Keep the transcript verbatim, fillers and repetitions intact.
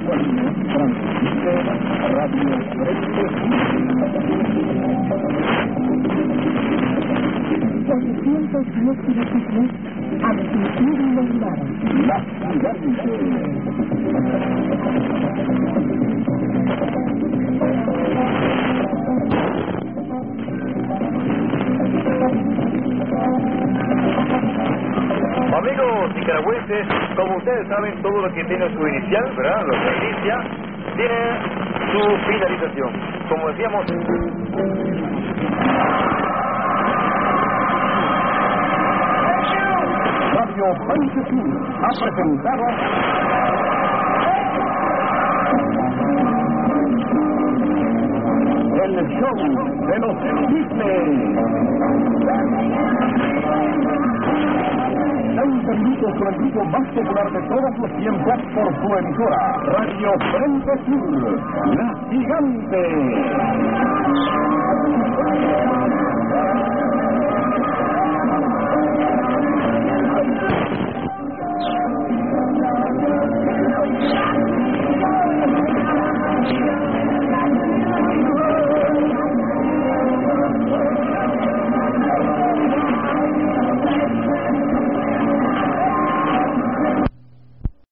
Transmite Radio Frente setecientos diez kilómetros, amplitud modulada. La Gigante. Amigos nicaragüenses, como ustedes saben, todo lo que tiene su inicial, ¿verdad? Lo que inicia, tiene su finalización. Como decíamos... Radio Frente Sur ha presentado el show de los Beatles. veinte minutos con el grupo más popular de todos los tiempos por su emisora, Radio Frente Sur, La Gigante.